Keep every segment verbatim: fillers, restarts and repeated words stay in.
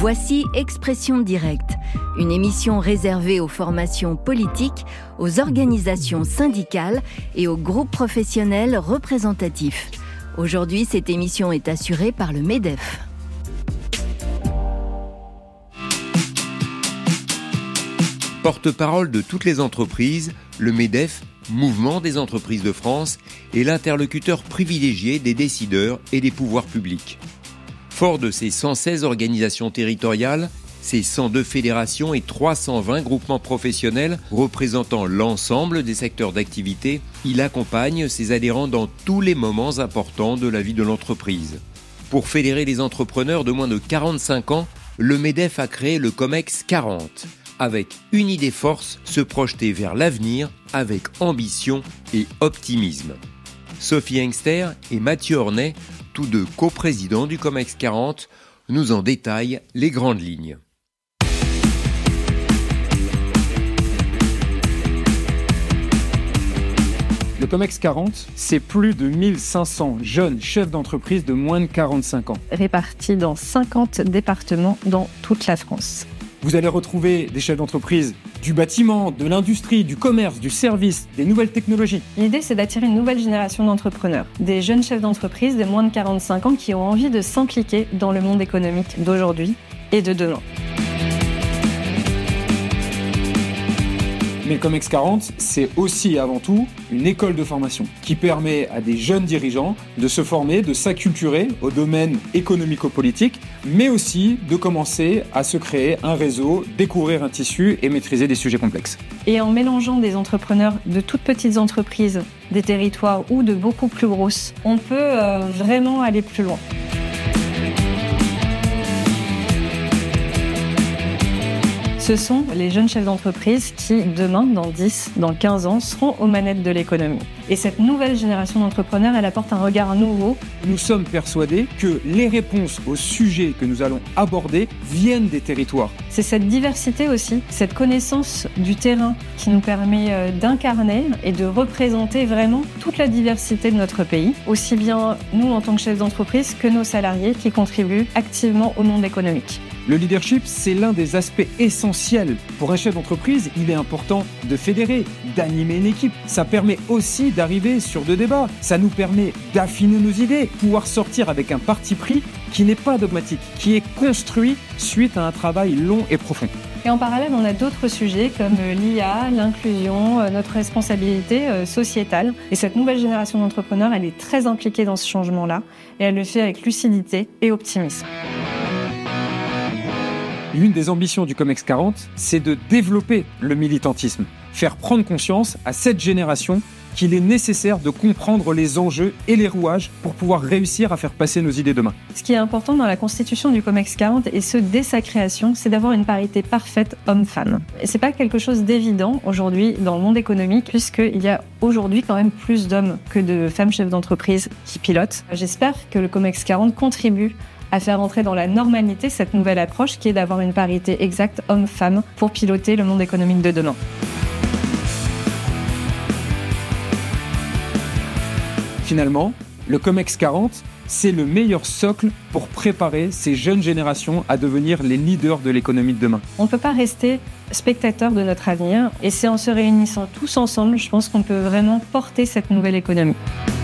Voici Expression directe, une émission réservée aux formations politiques, aux organisations syndicales et aux groupes professionnels représentatifs. Aujourd'hui, cette émission est assurée par le MEDEF. Porte-parole de toutes les entreprises, le MEDEF, Mouvement des entreprises de France, est l'interlocuteur privilégié des décideurs et des pouvoirs publics. Fort de ses cent seize organisations territoriales, ses cent deux fédérations et trois cent vingt groupements professionnels représentant l'ensemble des secteurs d'activité, il accompagne ses adhérents dans tous les moments importants de la vie de l'entreprise. Pour fédérer les entrepreneurs de moins de quarante-cinq ans, le MEDEF a créé le COMEX quarante, avec une idée force, se projeter vers l'avenir avec ambition et optimisme. Sophie Engster et Mathieu Ornet, tous deux coprésidents du COMEX quarante, nous en détaillent les grandes lignes. Le COMEX quarante, c'est plus de mille cinq cents jeunes chefs d'entreprise de moins de quarante-cinq ans. Répartis dans cinquante départements dans toute la France. Vous allez retrouver des chefs d'entreprise du bâtiment, de l'industrie, du commerce, du service, des nouvelles technologies. L'idée, c'est d'attirer une nouvelle génération d'entrepreneurs, des jeunes chefs d'entreprise de moins de quarante-cinq ans qui ont envie de s'impliquer dans le monde économique d'aujourd'hui et de demain. Mais le COMEX quarante, c'est aussi et avant tout une école de formation qui permet à des jeunes dirigeants de se former, de s'acculturer au domaine économico-politique, mais aussi de commencer à se créer un réseau, découvrir un tissu et maîtriser des sujets complexes. Et en mélangeant des entrepreneurs de toutes petites entreprises, des territoires ou de beaucoup plus grosses, on peut euh, vraiment aller plus loin. Ce sont les jeunes chefs d'entreprise qui, demain, dans dix, dans quinze ans, seront aux manettes de l'économie. Et cette nouvelle génération d'entrepreneurs, elle apporte un regard nouveau. Nous sommes persuadés que les réponses aux sujets que nous allons aborder viennent des territoires. C'est cette diversité aussi, cette connaissance du terrain qui nous permet d'incarner et de représenter vraiment toute la diversité de notre pays, aussi bien nous en tant que chefs d'entreprise que nos salariés qui contribuent activement au monde économique. Le leadership, c'est l'un des aspects essentiels. Pour un chef d'entreprise, il est important de fédérer, d'animer une équipe. Ça permet aussi d'arriver sur deux débats. Ça nous permet d'affiner nos idées, pouvoir sortir avec un parti pris qui n'est pas dogmatique, qui est construit suite à un travail long et profond. Et en parallèle, on a d'autres sujets comme l'I A, l'inclusion, notre responsabilité sociétale. Et cette nouvelle génération d'entrepreneurs, elle est très impliquée dans ce changement-là et elle le fait avec lucidité et optimisme. L'une des ambitions du COMEX quarante, c'est de développer le militantisme, faire prendre conscience à cette génération qu'il est nécessaire de comprendre les enjeux et les rouages pour pouvoir réussir à faire passer nos idées demain. Ce qui est important dans la constitution du COMEX quarante, et ce dès sa création, c'est d'avoir une parité parfaite homme-femme. Et c'est pas quelque chose d'évident aujourd'hui dans le monde économique, puisqu'il y a aujourd'hui quand même plus d'hommes que de femmes chefs d'entreprise qui pilotent. J'espère que le COMEX quarante contribue à faire entrer dans la normalité cette nouvelle approche qui est d'avoir une parité exacte homme-femme pour piloter le monde économique de demain. Finalement, le COMEX quarante, c'est le meilleur socle pour préparer ces jeunes générations à devenir les leaders de l'économie de demain. On ne peut pas rester spectateur de notre avenir et c'est en se réunissant tous ensemble, je pense qu'on peut vraiment porter cette nouvelle économie.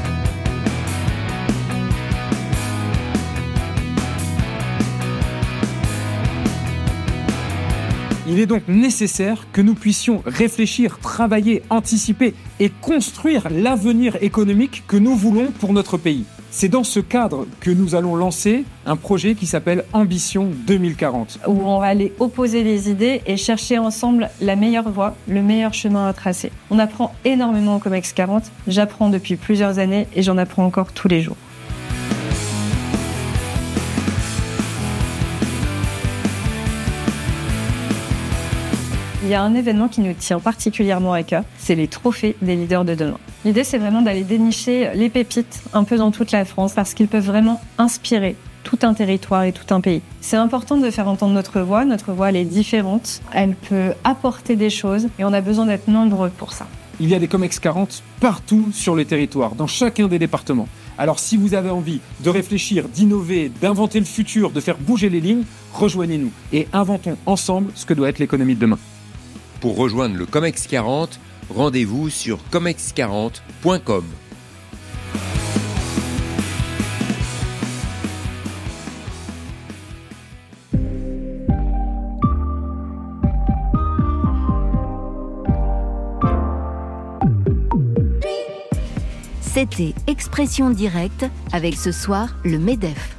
Il est donc nécessaire que nous puissions réfléchir, travailler, anticiper et construire l'avenir économique que nous voulons pour notre pays. C'est dans ce cadre que nous allons lancer un projet qui s'appelle Ambition deux mille quarante. Où on va aller opposer les idées et chercher ensemble la meilleure voie, le meilleur chemin à tracer. On apprend énormément au COMEX quarante, j'apprends depuis plusieurs années et j'en apprends encore tous les jours. Il y a un événement qui nous tient particulièrement à cœur, c'est les trophées des leaders de demain. L'idée, c'est vraiment d'aller dénicher les pépites un peu dans toute la France parce qu'ils peuvent vraiment inspirer tout un territoire et tout un pays. C'est important de faire entendre notre voix. Notre voix, elle est différente, elle peut apporter des choses et on a besoin d'être nombreux pour ça. Il y a des COMEX quarante partout sur le territoire, dans chacun des départements, Alors si vous avez envie de réfléchir, d'innover, d'inventer le futur, de faire bouger les lignes, rejoignez-nous et inventons ensemble ce que doit être l'économie de demain. Pour rejoindre le COMEX quarante, rendez-vous sur comex quarante point com. C'était Expression Directe avec ce soir le MEDEF.